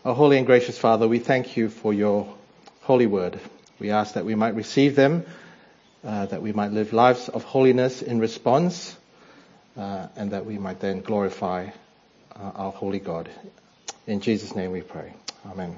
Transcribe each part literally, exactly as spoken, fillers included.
Our holy and gracious Father, we thank you for your holy word. We ask that we might receive them, uh, that we might live lives of holiness in response, uh, and that we might then glorify uh, our holy God. In Jesus' name we pray. Amen.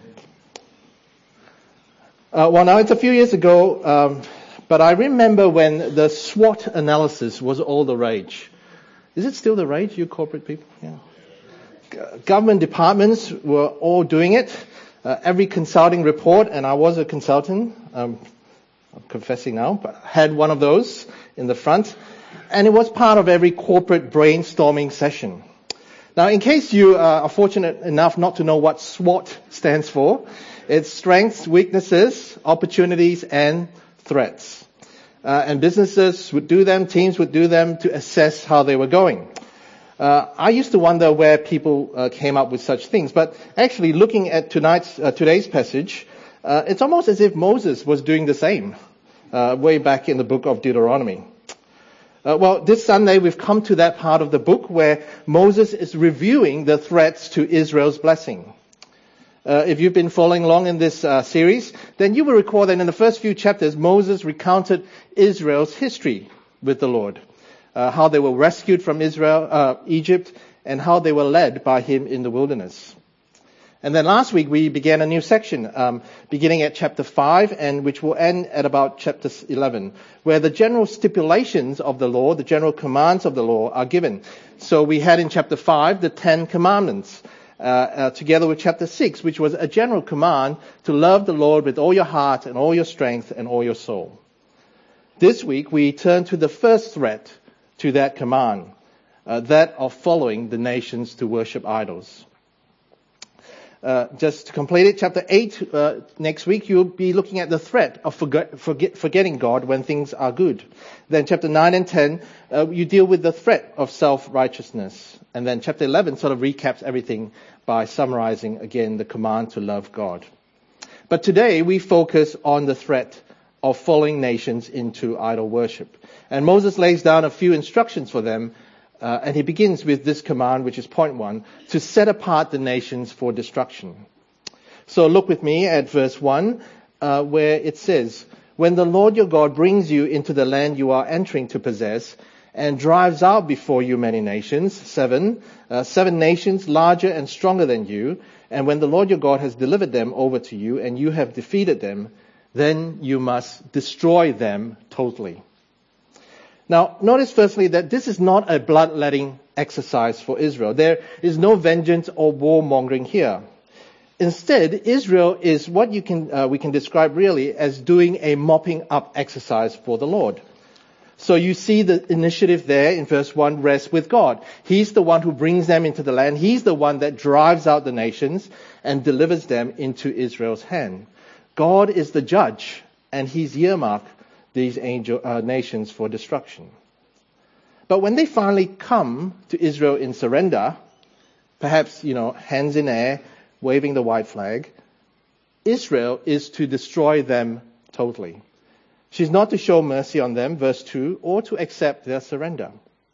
Uh, well, now it's a few years ago, um, but I remember when the SWOT analysis was all the rage. Is it still the rage, you corporate people? Yeah. Government departments were all doing it. Uh, every consulting report, and I was a consultant, um, I'm confessing now, but had one of those in the front. And it was part of every corporate brainstorming session. Now, in case you uh, are fortunate enough not to know what SWOT stands for, it's strengths, weaknesses, opportunities, and threats. Uh, and businesses would do them, teams would do them to assess how they were going. Uh, I used to wonder where people uh, came up with such things, but actually looking at tonight's, uh, today's passage, uh, it's almost as if Moses was doing the same, uh, way back in the book of Deuteronomy. Uh, well, this Sunday we've come to that part of the book where Moses is reviewing the threats to Israel's blessing. Uh, if you've been following along in this uh, series, then you will recall that in the first few chapters, Moses recounted Israel's history with the Lord. Uh, how they were rescued from Israel, uh, Egypt, and how they were led by him in the wilderness. And then last week we began a new section, um, beginning at chapter five, and which will end at about chapter eleven, where the general stipulations of the law, the general commands of the law are given. So we had in chapter five the Ten Commandments, uh, uh, together with chapter six, which was a general command to love the Lord with all your heart and all your strength and all your soul. This week we turn to the first threat to that command, uh, that of following the nations to worship idols. Uh, just to complete it, chapter eight, uh, next week you'll be looking at the threat of forget, forget, forgetting God when things are good. Then chapter nine and ten, uh, you deal with the threat of self-righteousness. And then chapter eleven sort of recaps everything by summarizing again the command to love God. But today we focus on the threat of following nations into idol worship. And Moses lays down a few instructions for them, uh, and he begins with this command, which is point one, to set apart the nations for destruction. So look with me at verse one, uh, where it says, "When the Lord your God brings you into the land you are entering to possess, and drives out before you many nations," seven, uh, seven nations larger and stronger than you, "and when the Lord your God has delivered them over to you, and you have defeated them, then you must destroy them totally." Now, notice firstly that this is not a bloodletting exercise for Israel. There is no vengeance or warmongering here. Instead, Israel is what you can uh, we can describe really as doing a mopping up exercise for the Lord. So you see the initiative there in verse one, rest with God. He's the one who brings them into the land. He's the one that drives out the nations and delivers them into Israel's hand. God is the judge, and he's earmarked these angel, uh, nations for destruction. But when they finally come to Israel in surrender, perhaps, you know, hands in air, waving the white flag, Israel is to destroy them totally. She's not to show mercy on them, verse two, or to accept their surrender.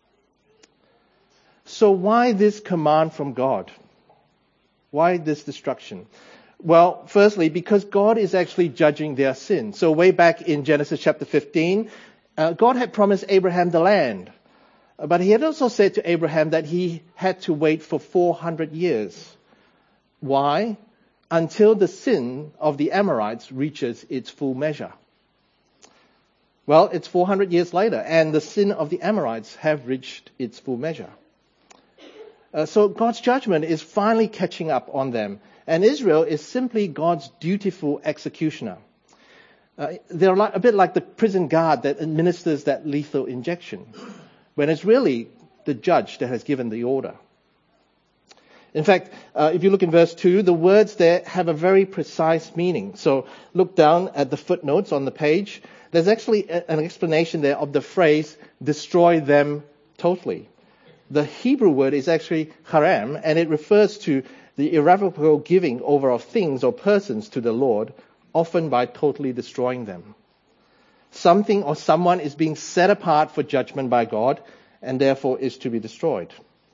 So why this command from God? Why this destruction? Well, firstly, because God is actually judging their sin. So way back in Genesis chapter fifteen, uh, God had promised Abraham the land. But he had also said to Abraham that he had to wait for four hundred years. Why? Until the sin of the Amorites reaches its full measure. Well, it's four hundred years later, and the sin of the Amorites have reached its full measure. Uh, so God's judgment is finally catching up on them. And Israel is simply God's dutiful executioner. Uh, they're like, a bit like the prison guard that administers that lethal injection, when it's really the judge that has given the order. In fact, uh, if you look in verse two, the words there have a very precise meaning. So look down at the footnotes on the page. There's actually a, an explanation there of the phrase, destroy them totally. The Hebrew word is actually haram, and it refers to the irrevocable giving over of things or persons to the Lord, often by totally destroying them. Something or someone is being set apart for judgment by God, and therefore is to be destroyed.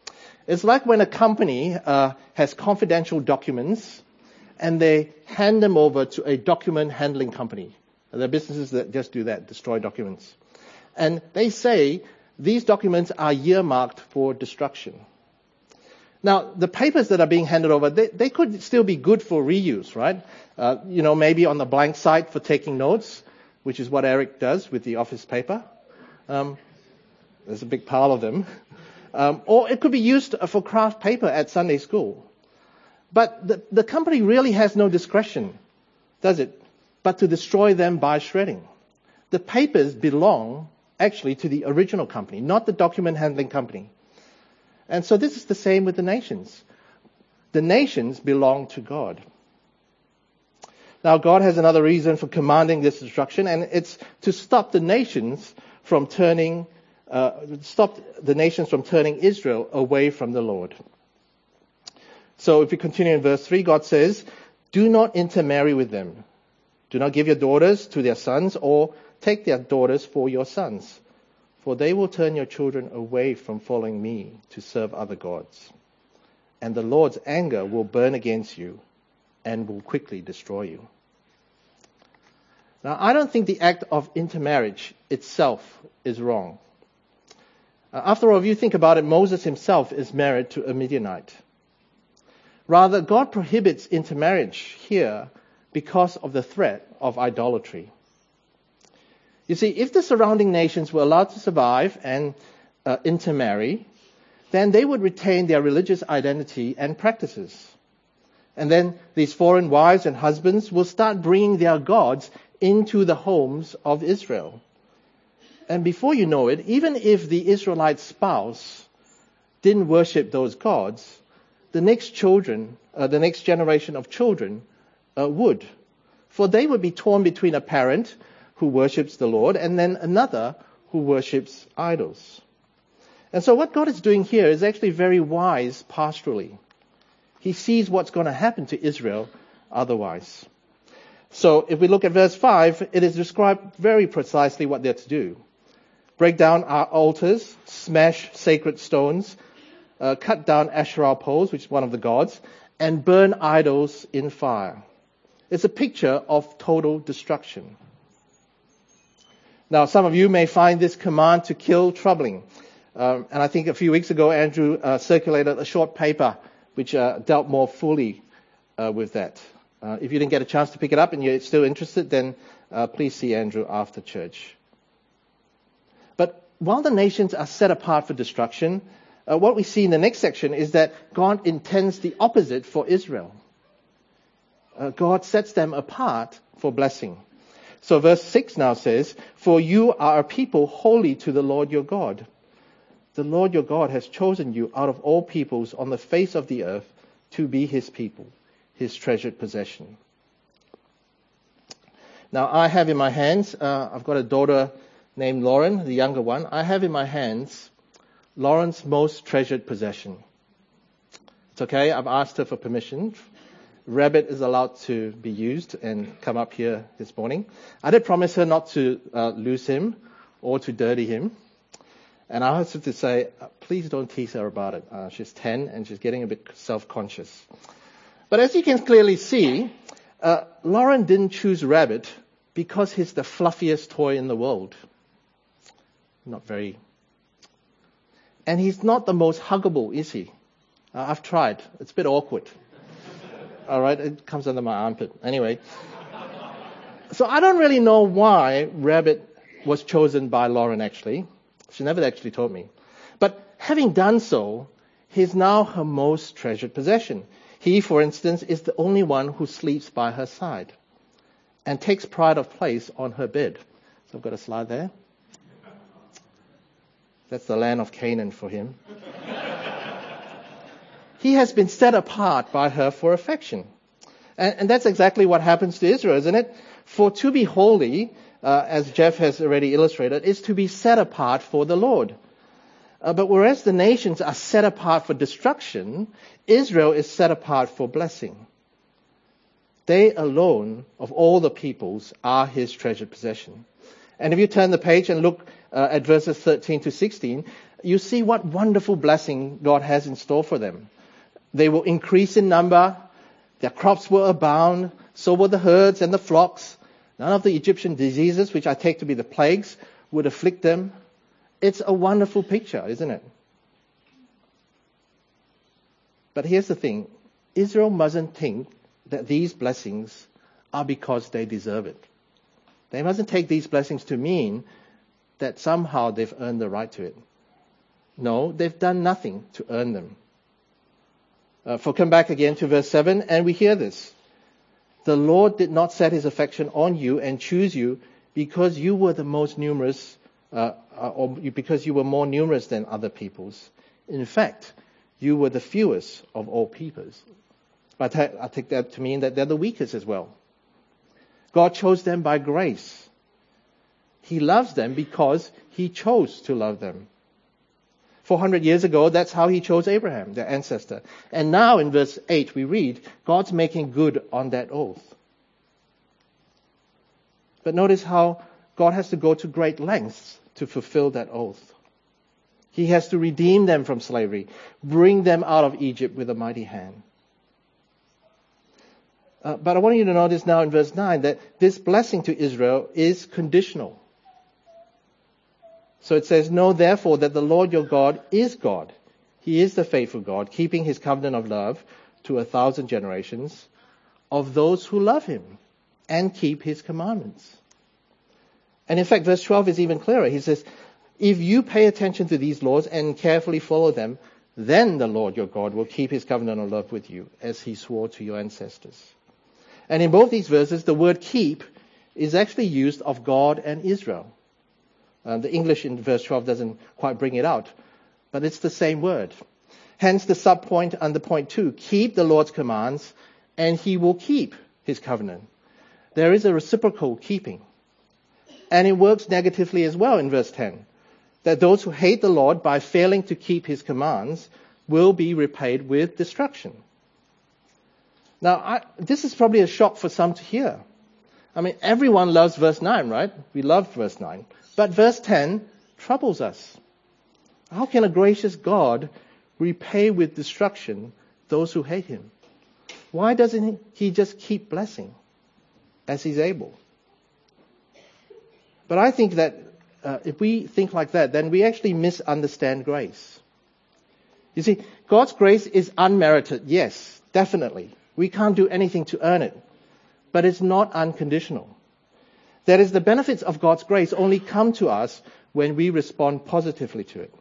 It's like when a company uh, has confidential documents and they hand them over to a document handling company. There are businesses that just do that, destroy documents. And they say these documents are earmarked for destruction. Now, the papers that are being handed over, they, they could still be good for reuse, right? Uh, you know, maybe on the blank side for taking notes, which is what Eric does with the office paper. Um, there's a big pile of them. Um, or it could be used for craft paper at Sunday school. But the, the company really has no discretion, does it, but to destroy them by shredding. The papers belong actually to the original company, not the document handling company. And so this is the same with the nations. The nations belong to God. Now, God has another reason for commanding this destruction, and it's to stop the nations from turning, uh, stop the nations from turning Israel away from the Lord. So if we continue in verse three, God says, do not intermarry with them. Do not give your daughters to their sons or take their daughters for your sons, for they will turn your children away from following me to serve other gods. And the Lord's anger will burn against you and will quickly destroy you. Now, I don't think the act of intermarriage itself is wrong. Uh, after all, if you think about it, Moses himself is married to a Midianite. Rather, God prohibits intermarriage here because of the threat of idolatry. You see, if the surrounding nations were allowed to survive and uh, intermarry, then they would retain their religious identity and practices. And then these foreign wives and husbands will start bringing their gods into the homes of Israel. And before you know it, even if the Israelite spouse didn't worship those gods, the next children, uh, the next generation of children uh, would. For they would be torn between a parent who worships the Lord and then another who worships idols. And so what God is doing here is actually very wise pastorally. He sees what's going to happen to Israel otherwise. So if we look at verse five, it is described very precisely what they're to do. Break down our altars, smash sacred stones, uh, cut down Asherah poles, which is one of the gods, and burn idols in fire. It's a picture of total destruction. Now, some of you may find this command to kill troubling. Um, and I think a few weeks ago, Andrew uh, circulated a short paper which uh, dealt more fully uh, with that. Uh, if you didn't get a chance to pick it up and you're still interested, then uh, please see Andrew after church. But while the nations are set apart for destruction, uh, what we see in the next section is that God intends the opposite for Israel. Uh, God sets them apart for blessing. So verse six now says, for you are a people holy to the Lord your God. The Lord your God has chosen you out of all peoples on the face of the earth to be his people, his treasured possession. Now I have in my hands, uh, I've got a daughter named Lauren, the younger one. I have in my hands Lauren's most treasured possession. It's okay, I've asked her for permission. Rabbit is allowed to be used and come up here this morning. I did promise her not to uh, lose him or to dirty him. And I asked her to say, please don't tease her about it. Uh, she's ten and she's getting a bit self-conscious. But as you can clearly see, uh, Lauren didn't choose Rabbit because he's the fluffiest toy in the world. Not very. And he's not the most huggable, is he? Uh, I've tried. It's a bit awkward. All right, it comes under my armpit. Anyway. So I don't really know why Rabbit was chosen by Lauren, actually. She never actually told me. But having done so, he's now her most treasured possession. He, for instance, is the only one who sleeps by her side and takes pride of place on her bed. So I've got a slide there. That's the land of Canaan for him. He has been set apart by her for affection. And, and that's exactly what happens to Israel, isn't it? For to be holy, uh, as Jeff has already illustrated, is to be set apart for the Lord. Uh, but whereas the nations are set apart for destruction, Israel is set apart for blessing. They alone, of all the peoples, are his treasured possession. And if you turn the page and look uh, at verses thirteen to sixteen, you see what wonderful blessing God has in store for them. They will increase in number, their crops will abound, so will the herds and the flocks. None of the Egyptian diseases, which I take to be the plagues, would afflict them. It's a wonderful picture, isn't it? But here's the thing. Israel mustn't think that these blessings are because they deserve it. They mustn't take these blessings to mean that somehow they've earned the right to it. No, they've done nothing to earn them. Uh, for come back again to verse seven, and we hear this. The Lord did not set his affection on you and choose you because you were the most numerous, uh, or because you were more numerous than other peoples. In fact, you were the fewest of all peoples. I take, I take that to mean that they're the weakest as well. God chose them by grace. He loves them because he chose to love them. four hundred years ago, that's how he chose Abraham, their ancestor. And now in verse eight, we read, God's making good on that oath. But notice how God has to go to great lengths to fulfill that oath. He has to redeem them from slavery, bring them out of Egypt with a mighty hand. Uh, but I want you to notice now in verse nine that this blessing to Israel is conditional. So it says, know therefore that the Lord your God is God. He is the faithful God, keeping his covenant of love to a thousand generations of those who love him and keep his commandments. And in fact, verse twelve is even clearer. He says, if you pay attention to these laws and carefully follow them, then the Lord your God will keep his covenant of love with you, as he swore to your ancestors. And in both these verses, the word keep is actually used of God and Israel. Uh, the English in verse twelve doesn't quite bring it out, but it's the same word. Hence the subpoint under point two, keep the Lord's commands, and he will keep his covenant. There is a reciprocal keeping. And it works negatively as well in verse ten, that those who hate the Lord by failing to keep his commands will be repaid with destruction. Now, I, this is probably a shock for some to hear. I mean, everyone loves verse nine, right? We love verse nine. But verse ten troubles us. How can a gracious God repay with destruction those who hate him? Why doesn't he just keep blessing as he's able? But I think that uh, if we think like that, then we actually misunderstand grace. You see, God's grace is unmerited, yes, definitely. We can't do anything to earn it. But it's not unconditional. That is, the benefits of God's grace only come to us when we respond positively to it.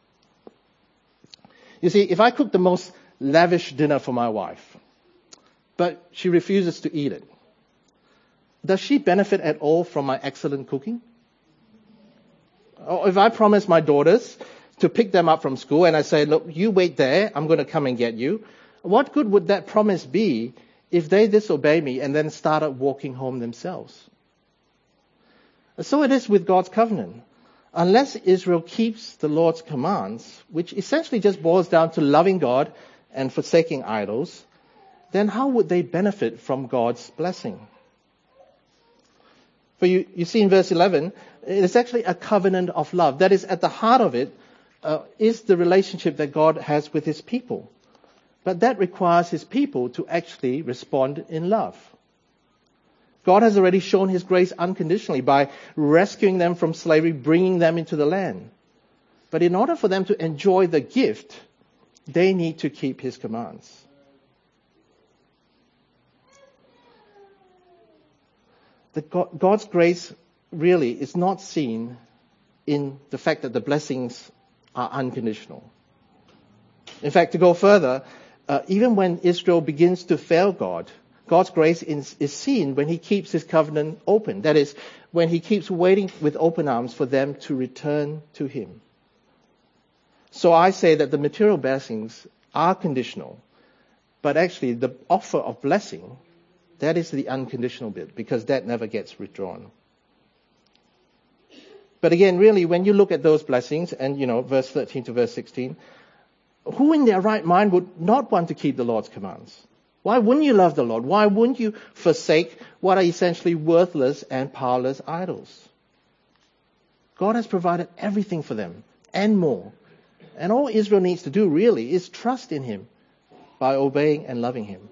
You see, if I cook the most lavish dinner for my wife, but she refuses to eat it, does she benefit at all from my excellent cooking? Or if I promise my daughters to pick them up from school and I say, look, you wait there, I'm going to come and get you, what good would that promise be if they disobey me and then started walking home themselves? So it is with God's covenant. Unless Israel keeps the Lord's commands, which essentially just boils down to loving God and forsaking idols, then how would they benefit from God's blessing? For you, you see in verse eleven, it's actually a covenant of love. That is, at the heart of it uh, is the relationship that God has with his people. But that requires his people to actually respond in love. God has already shown his grace unconditionally by rescuing them from slavery, bringing them into the land. But in order for them to enjoy the gift, they need to keep his commands. The God, God's grace really is not seen in the fact that the blessings are unconditional. In fact, to go further, uh, even when Israel begins to fail God, God's grace is, is seen when he keeps his covenant open. That is, when he keeps waiting with open arms for them to return to him. So I say that the material blessings are conditional, but actually the offer of blessing, that is the unconditional bit, because that never gets withdrawn. But again, really, when you look at those blessings, and, you know, verse thirteen to verse sixteen, who in their right mind would not want to keep the Lord's commands? Why wouldn't you love the Lord? Why wouldn't you forsake what are essentially worthless and powerless idols? God has provided everything for them and more And all Israel needs to do really is trust in him by obeying and loving him.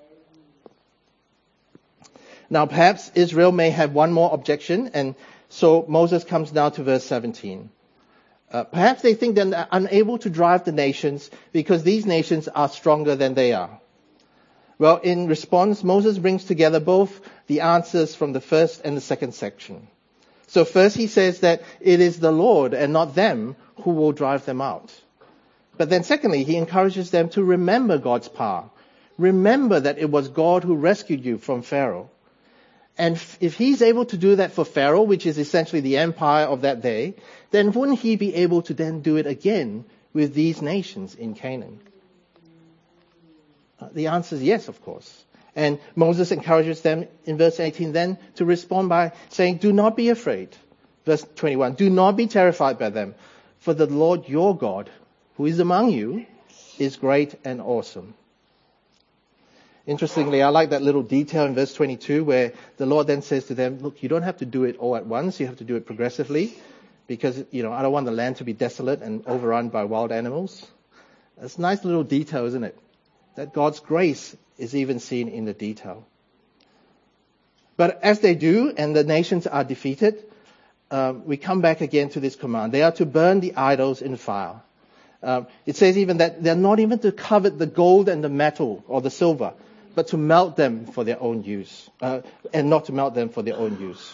Now perhaps Israel may have one more objection, and so Moses comes now to verse seventeen. Uh, perhaps they think they're unable to drive the nations because these nations are stronger than they are. Well, in response, Moses brings together both the answers from the first and the second section. So first he says that it is the Lord and not them who will drive them out. But then secondly, he encourages them to remember God's power. Remember that it was God who rescued you from Pharaoh. And if he's able to do that for Pharaoh, which is essentially the empire of that day, then wouldn't he be able to then do it again with these nations in Canaan? Uh, the answer is yes, of course. And Moses encourages them in verse eighteen then to respond by saying, do not be afraid. Verse twenty-one, do not be terrified by them, for the Lord your God, who is among you, is great and awesome. Interestingly, I like that little detail in verse twenty-two where the Lord then says to them, look, you don't have to do it all at once. You have to do it progressively because, you know, I don't want the land to be desolate and overrun by wild animals. It's a nice little detail, isn't it? That God's grace is even seen in the detail. But as they do and the nations are defeated, um, we come back again to this command. They are to burn the idols in fire. Um, it says even that they're not even to covet the gold and the metal or the silver, but to melt them for their own use, uh, and not to melt them for their own use.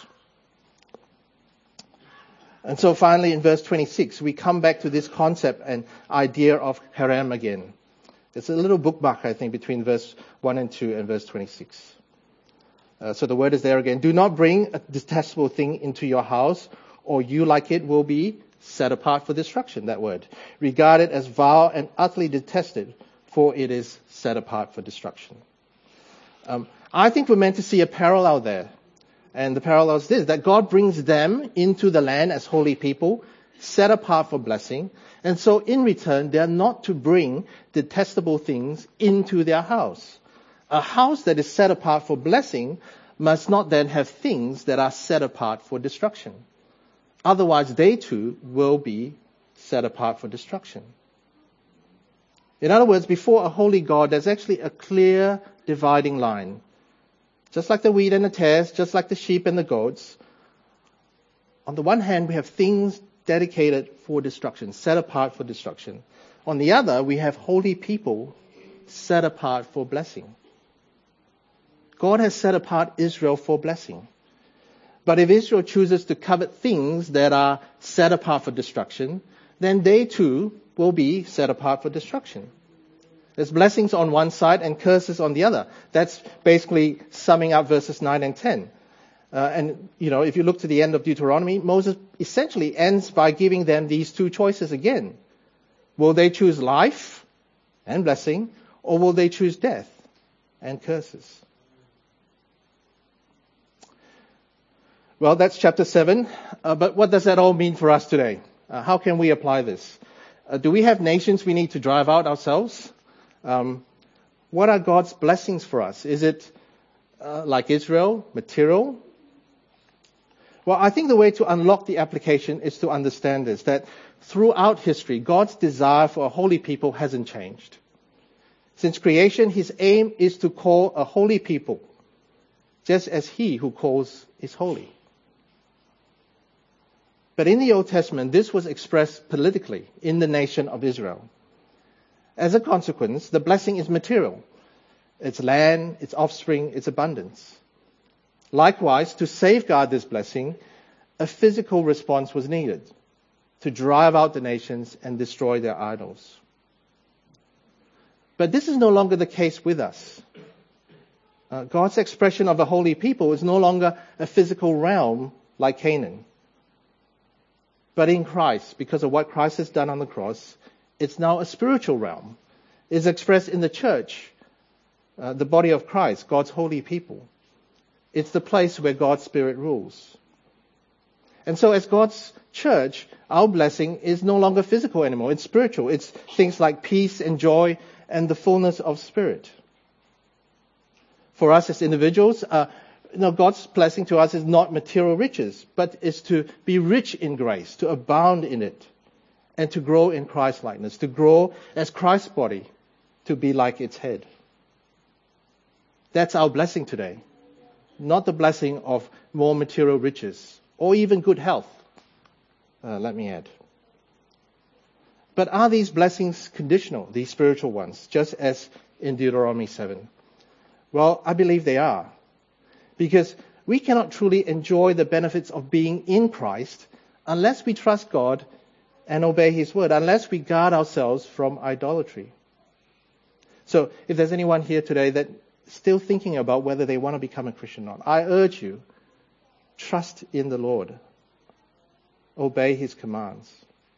And so finally in verse twenty-six, we come back to this concept and idea of herem again. It's a little bookmark, I think, between verse one and two and verse twenty-six. Uh, so the word is there again. Do not bring a detestable thing into your house, or you like it will be set apart for destruction, that word. Regard it as vile and utterly detested, for it is set apart for destruction. Um, I think we're meant to see a parallel there. And the parallel is this, that God brings them into the land as holy people, set apart for blessing. And so in return, they're not to bring detestable things into their house. A house that is set apart for blessing must not then have things that are set apart for destruction. Otherwise, they too will be set apart for destruction. In other words, before a holy God, there's actually a clear dividing line. Just like the wheat and the tares, just like the sheep and the goats. On the one hand, we have things dedicated for destruction, set apart for destruction. On the other, we have holy people set apart for blessing. God has set apart Israel for blessing. But if Israel chooses to covet things that are set apart for destruction, then they too will be set apart for destruction. There's blessings on one side and curses on the other. That's basically summing up verses nine and ten. Uh, and, you know, if you look to the end of Deuteronomy, Moses essentially ends by giving them these two choices again. Will they choose life and blessing, or will they choose death and curses? Well, that's chapter seven. Uh, but what does that all mean for us today? Uh, how can we apply this? Uh, do we have nations we need to drive out ourselves? Um, what are God's blessings for us? Is it uh, like Israel, material? Well, I think the way to unlock the application is to understand this, that throughout history, God's desire for a holy people hasn't changed. Since creation, his aim is to call a holy people, just as he who calls is holy. But in the Old Testament, this was expressed politically in the nation of Israel. As a consequence, the blessing is material. It's land, it's offspring, it's abundance. Likewise, to safeguard this blessing, a physical response was needed to drive out the nations and destroy their idols. But this is no longer the case with us. Uh, God's expression of a holy people is no longer a physical realm like Canaan. But in Christ, because of what Christ has done on the cross, it's now a spiritual realm. It's expressed in the church, uh, the body of Christ, God's holy people. It's the place where God's Spirit rules. And so as God's church, our blessing is no longer physical anymore. It's spiritual. It's things like peace and joy and the fullness of Spirit. For us as individuals, uh, you know, God's blessing to us is not material riches, but is to be rich in grace, to abound in it, and to grow in Christ-likeness, to grow as Christ's body, to be like its head. That's our blessing today. Not the blessing of more material riches or even good health, uh, let me add. But are these blessings conditional, these spiritual ones, just as in Deuteronomy seven? Well, I believe they are. Because we cannot truly enjoy the benefits of being in Christ unless we trust God and obey His word, unless we guard ourselves from idolatry. So if there's anyone here today that still thinking about whether they want to become a Christian or not, I urge you, trust in the Lord. Obey His commands.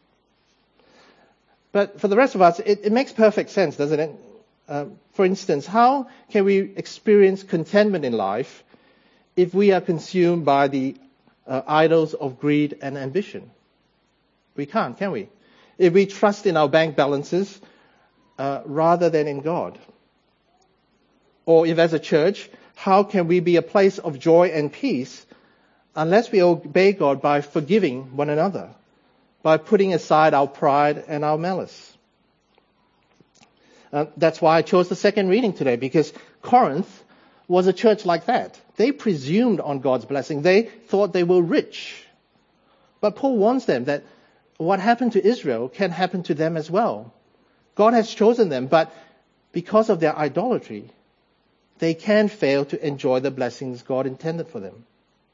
But for the rest of us, it, it makes perfect sense, doesn't it? Uh, for instance, how can we experience contentment in life if we are consumed by the uh, idols of greed and ambition? We can't, can we? If we trust in our bank balances uh, rather than in God. Or if as a church, how can we be a place of joy and peace unless we obey God by forgiving one another, by putting aside our pride and our malice? Uh, that's why I chose the second reading today, because Corinth was a church like that. They presumed on God's blessing. They thought they were rich. But Paul warns them that what happened to Israel can happen to them as well. God has chosen them, but because of their idolatry, they can fail to enjoy the blessings God intended for them.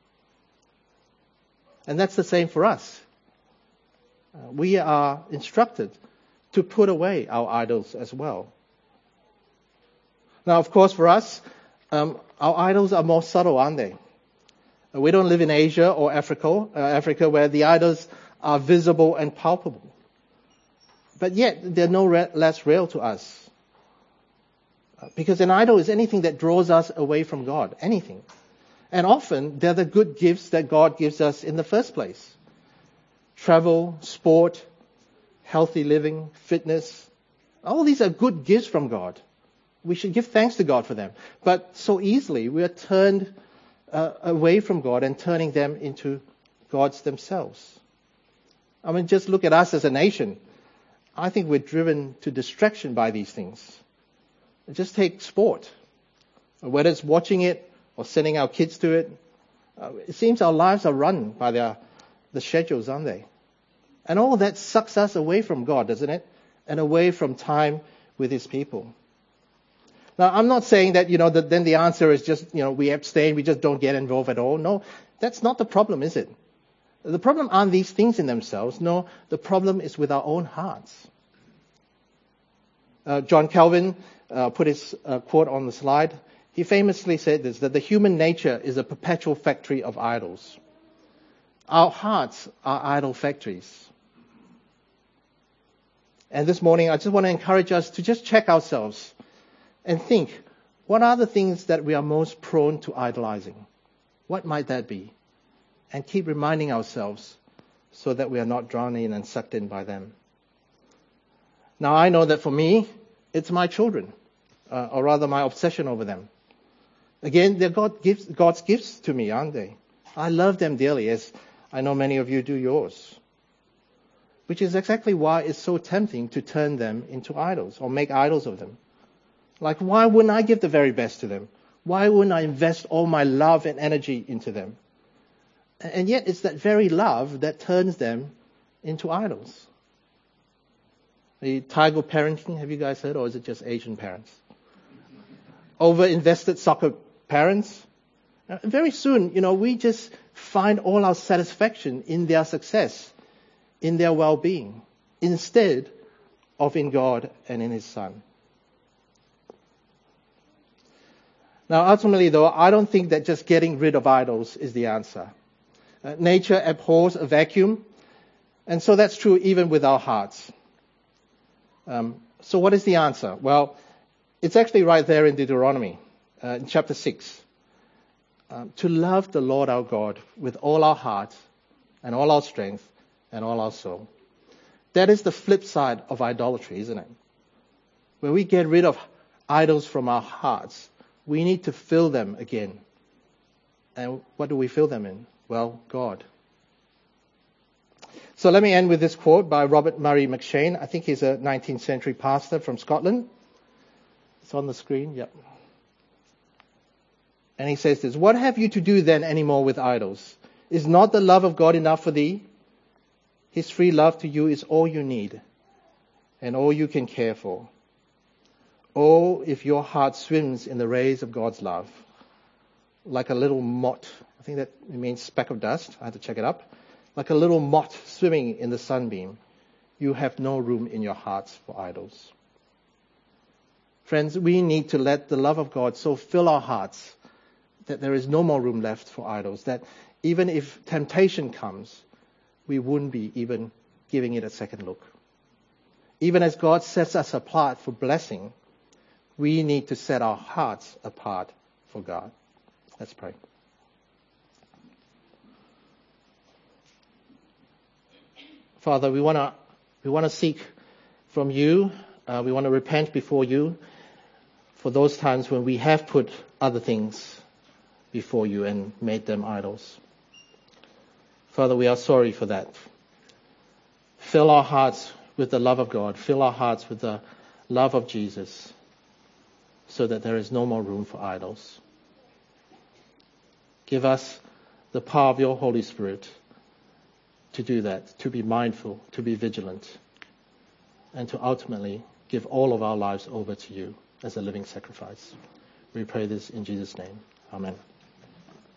And that's the same for us. Uh, we are instructed to put away our idols as well. Now, of course, for us, um, our idols are more subtle, aren't they? Uh, we don't live in Asia or Africa, uh, Africa where the idols are visible and palpable. But yet, they're no re- less real to us. Because an idol is anything that draws us away from God. Anything. And often, they're the good gifts that God gives us in the first place. Travel, sport, healthy living, fitness. All these are good gifts from God. We should give thanks to God for them. But so easily, we are turned uh, away from God and turning them into gods themselves. I mean, just look at us as a nation. I think we're driven to distraction by these things. Just take sport. Whether it's watching it or sending our kids to it, uh, it seems our lives are run by their, the schedules, aren't they? And all that sucks us away from God, doesn't it? And away from time with His people. Now, I'm not saying that, you know, that then the answer is just, you know, we abstain, we just don't get involved at all. No, that's not the problem, is it? The problem aren't these things in themselves. No, the problem is with our own hearts. Uh, John Calvin uh, put his uh, quote on the slide. He famously said this, that the human nature is a perpetual factory of idols. Our hearts are idol factories. And this morning, I just want to encourage us to just check ourselves and think, what are the things that we are most prone to idolizing? What might that be? And keep reminding ourselves so that we are not drawn in and sucked in by them. Now, I know that for me, it's my children, uh, or rather my obsession over them. Again, they're God gifts, God's gifts to me, aren't they? I love them dearly, as I know many of you do yours. Which is exactly why it's so tempting to turn them into idols, or make idols of them. Like, why wouldn't I give the very best to them? Why wouldn't I invest all my love and energy into them? And yet, it's that very love that turns them into idols. The Tiger parenting, have you guys heard, or is it just Asian parents? Over-invested soccer parents. Uh, very soon, you know, we just find all our satisfaction in their success, in their well-being, instead of in God and in His Son. Now, ultimately, though, I don't think that just getting rid of idols is the answer. Uh, nature abhors a vacuum, and so that's true even with our hearts. Um, so what is the answer? Well, it's actually right there in Deuteronomy, uh, in chapter six. Um, to love the Lord our God with all our heart and all our strength and all our soul. That is the flip side of idolatry, isn't it? When we get rid of idols from our hearts, we need to fill them again. And what do we fill them in? Well, God. So let me end with this quote by Robert Murray McShane. I think he's a nineteenth century pastor from Scotland. It's on the screen, yep. And he says this, "What have you to do then anymore with idols? Is not the love of God enough for thee? His free love to you is all you need and all you can care for. Oh, if your heart swims in the rays of God's love, like a little mote." I think that means speck of dust. I had to check it up. Like a little mote swimming in the sunbeam, you have no room in your hearts for idols. Friends, we need to let the love of God so fill our hearts that there is no more room left for idols, that even if temptation comes, we wouldn't be even giving it a second look. Even as God sets us apart for blessing, we need to set our hearts apart for God. Let's pray. Father, we want to we want to seek from you. Uh, we want to repent before you for those times when we have put other things before you and made them idols. Father, we are sorry for that. Fill our hearts with the love of God. Fill our hearts with the love of Jesus so that there is no more room for idols. Give us the power of your Holy Spirit to do that, to be mindful, to be vigilant, and to ultimately give all of our lives over to you as a living sacrifice. We pray this in Jesus' name. Amen.